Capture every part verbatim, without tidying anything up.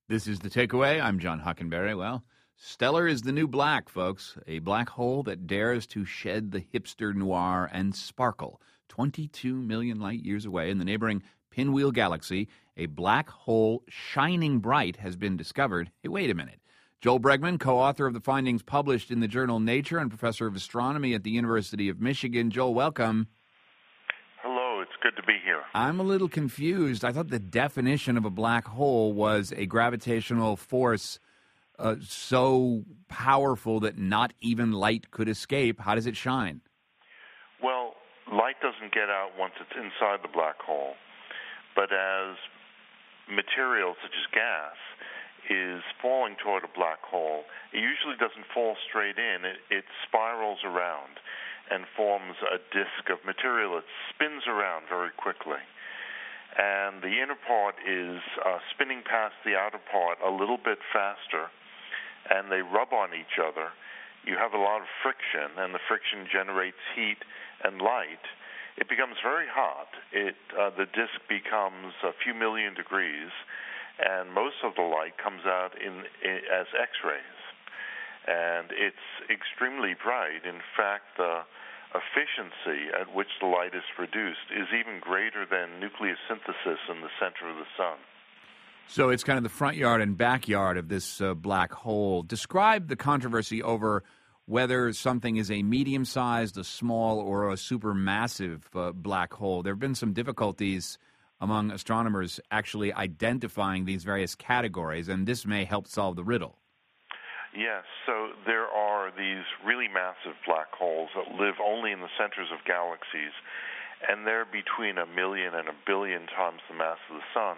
This is The Takeaway. I'm John Hockenberry. Well, stellar is the new black, folks. A black hole that dares to shed the hipster noir and sparkle. twenty-two million light-years away in the neighboring Pinwheel Galaxy, a black hole shining bright has been discovered. Hey, wait a minute. Joel Bregman, co-author of the findings published in the journal Nature and professor of astronomy at the University of Michigan. Joel, welcome. Hello, it's good to be here. I'm a little confused. I thought the definition of a black hole was a gravitational force uh, so powerful that not even light could escape. How does it shine? Well, light doesn't get out once it's inside the black hole, but as material such as gas is falling toward a black hole, it usually doesn't fall straight in. It, it spirals around and forms a disk of material. It spins around very quickly. And the inner part is uh, spinning past the outer part a little bit faster, and they rub on each other. You have a lot of friction, and the friction generates heat and light. It becomes very hot. It, uh, the disk becomes a few million degrees, and most of the light comes out in, in as X-rays. And it's extremely bright. In fact, the efficiency at which the light is produced is even greater than nucleosynthesis in the center of the sun. So it's kind of the front yard and backyard of this uh, black hole. Describe the controversy over whether something is a medium-sized, a small, or a supermassive uh, black hole. There have been some difficulties among astronomers actually identifying these various categories, and this may help solve the riddle. Yes, so there are these really massive black holes that live only in the centers of galaxies, and they're between a million and a billion times the mass of the sun.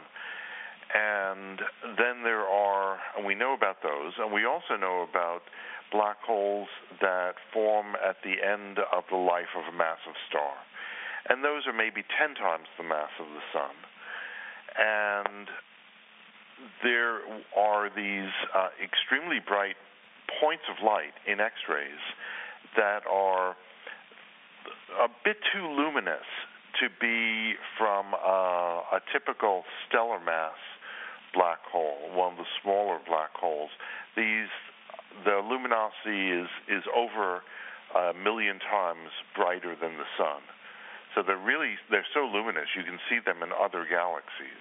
And then there are, and we know about those, and we also know about black holes that form at the end of the life of a massive star. And those are maybe ten times the mass of the sun. And there are these uh, extremely bright points of light in X-rays that are a bit too luminous to be from uh, a typical stellar mass black hole, one of the smaller black holes. These, the luminosity is, is over a million times brighter than the sun. So they're really, they're so luminous you can see them in other galaxies.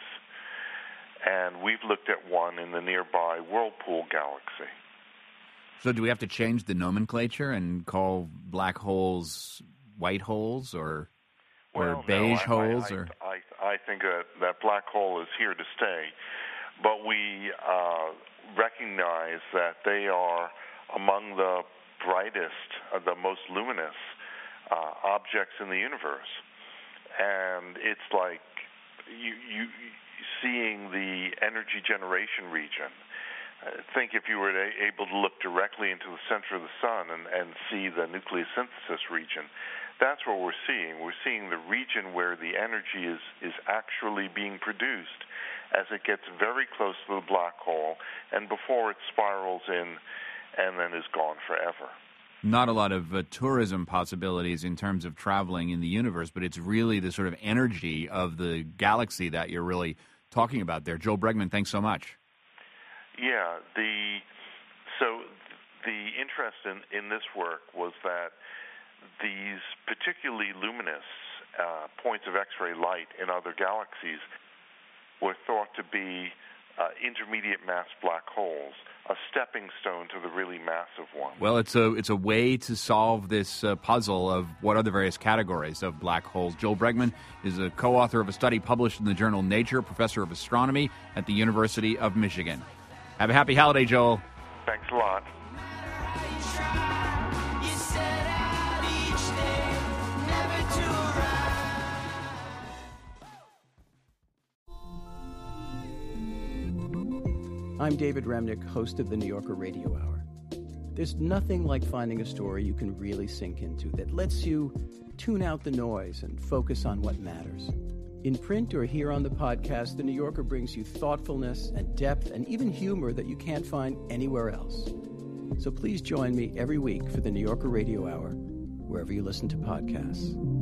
And we've looked at one in the nearby Whirlpool galaxy. So do we have to change the nomenclature and call black holes white holes or or well, beige no, I, holes? I, or I, I think that, that black hole is here to stay. But we uh, recognize that they are among the brightest, uh, the most luminous uh, objects in the universe. And it's like you, you seeing the energy generation region. Uh, think if you were to, able to look directly into the center of the sun and, and see the nucleosynthesis region. That's what we're seeing. We're seeing the region where the energy is, is actually being produced as it gets very close to the black hole and before it spirals in and then is gone forever. Not a lot of uh, tourism possibilities in terms of traveling in the universe, but it's really the sort of energy of the galaxy that you're really talking about there. Joel Bregman, thanks so much. Yeah, the so the interest in, in this work was that these particularly luminous uh, points of X-ray light in other galaxies were thought to be uh, intermediate mass black holes, a stepping stone to the really massive ones. Well, it's a it's a way to solve this uh, puzzle of what are the various categories of black holes. Joel Bregman is a co-author of a study published in the journal Nature, professor of astronomy at the University of Michigan. Have a happy holiday, Joel. Thanks a lot. I'm David Remnick, host of the New Yorker Radio Hour. There's nothing like finding a story you can really sink into that lets you tune out the noise and focus on what matters. In print or here on the podcast, The New Yorker brings you thoughtfulness and depth and even humor that you can't find anywhere else. So please join me every week for The New Yorker Radio Hour, wherever you listen to podcasts.